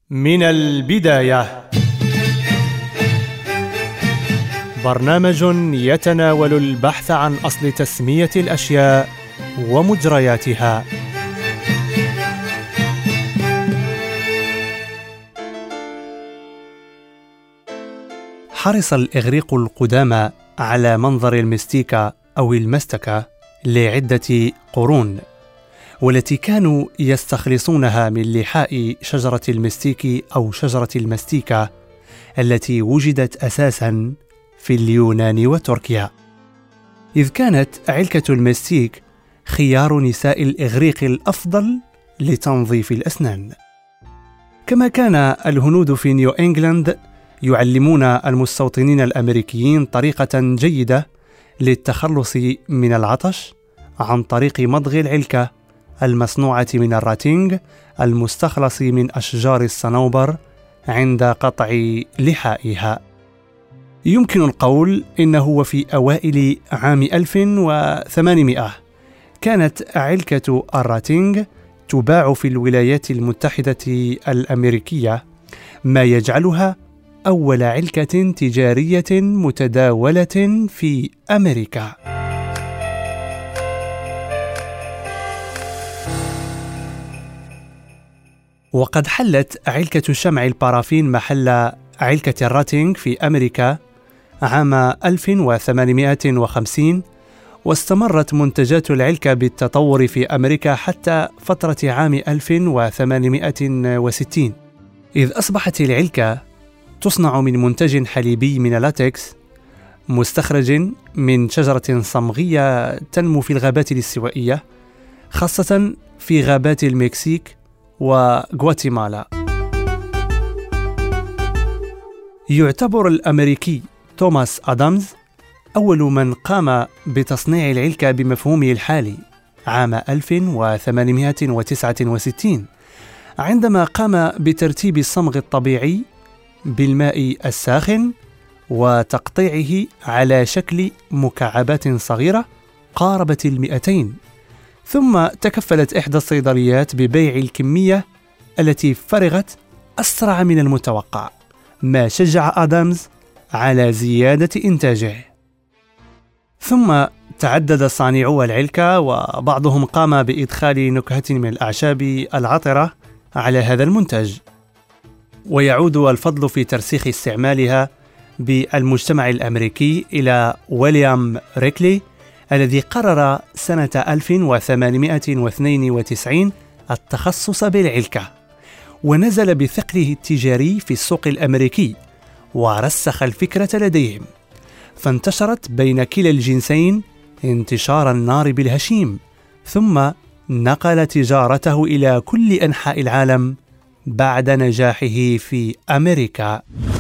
من البداية، برنامج يتناول البحث عن أصل تسمية الأشياء ومجرياتها. حرص الإغريق القدامى على منظر المستيكة أو المستكة لعدة قرون، والتي كانوا يستخلصونها من لحاء شجرة المستيك أو شجرة المستيكة التي وجدت أساساً في اليونان وتركيا، إذ كانت علكة المستيك خيار نساء الإغريق الأفضل لتنظيف الأسنان. كما كان الهنود في نيو إنجلاند يعلمون المستوطنين الأمريكيين طريقة جيدة للتخلص من العطش عن طريق مضغ العلكة المصنوعة من الراتينغ المستخلص من أشجار الصنوبر عند قطع لحائها. يمكن القول إنه وفي أوائل عام 1800 كانت علكة الراتينغ تباع في الولايات المتحدة الأمريكية، ما يجعلها أول علكة تجارية متداولة في أمريكا. وقد حلت علكة شمع البارافين محل علكة الراتينغ في أمريكا عام 1850، واستمرت منتجات العلكة بالتطور في أمريكا حتى فترة عام 1860، إذ أصبحت العلكة تصنع من منتج حليبي من اللاتكس مستخرج من شجرة صمغية تنمو في الغابات الاستوائية، خاصة في غابات المكسيك وغواتيمالا. يعتبر الأمريكي توماس آدامز أول من قام بتصنيع العلكة بمفهومه الحالي عام 1869، عندما قام بترتيب الصمغ الطبيعي بالماء الساخن وتقطيعه على شكل مكعبات صغيرة قاربت 200، ثم تكفلت إحدى الصيدليات ببيع الكمية التي فرغت أسرع من المتوقع، ما شجع آدامز على زيادة إنتاجه. ثم تعدد صانعو العلكة، وبعضهم قام بإدخال نكهة من الأعشاب العطرة على هذا المنتج، ويعود الفضل في ترسيخ استعمالها بالمجتمع الأمريكي إلى ويليام ريكلي، الذي قرر سنة 1892 التخصص بالعلكة، ونزل بثقله التجاري في السوق الأمريكي ورسخ الفكرة لديهم، فانتشرت بين كلا الجنسين انتشار النار بالهشيم، ثم نقل تجارته إلى كل أنحاء العالم بعد نجاحه في أمريكا.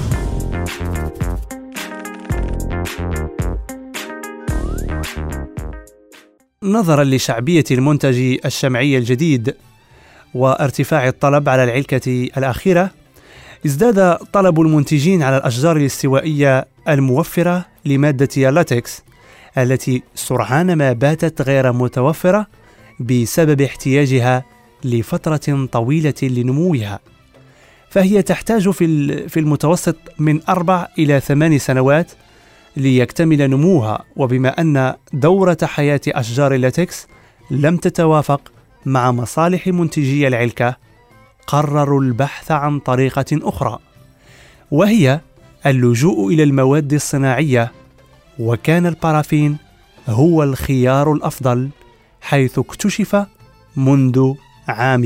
نظرا لشعبية المنتج الشمعي الجديد وارتفاع الطلب على العلكة الأخيرة، ازداد طلب المنتجين على الأشجار الاستوائية الموفرة لمادة اللاتكس، التي سرعان ما باتت غير متوفرة بسبب احتياجها لفترة طويلة لنموها، فهي تحتاج في المتوسط من 4 إلى 8 سنوات ليكتمل نموها. وبما أن دورة حياة أشجار اللاتكس لم تتوافق مع مصالح منتجي العلكة، قرروا البحث عن طريقة أخرى، وهي اللجوء إلى المواد الصناعية، وكان البارافين هو الخيار الأفضل، حيث اكتشف منذ عام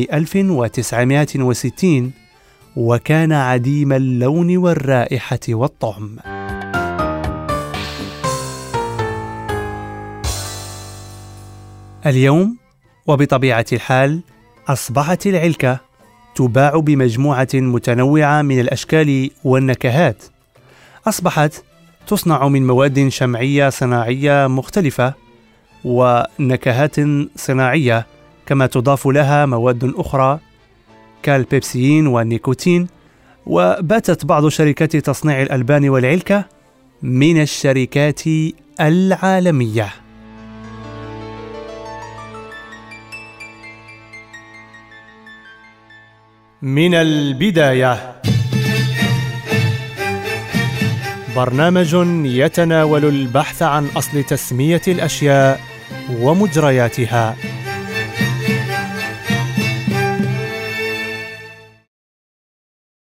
1960 وكان عديم اللون والرائحة والطعم. اليوم وبطبيعة الحال أصبحت العلكة تباع بمجموعة متنوعة من الأشكال والنكهات، أصبحت تصنع من مواد شمعية صناعية مختلفة ونكهات صناعية، كما تضاف لها مواد أخرى كالبيبسيين والنيكوتين، وباتت بعض شركات تصنيع الألبان والعلكة من الشركات العالمية. من البداية. برنامج يتناول البحث عن أصل تسمية الأشياء ومجرياتها.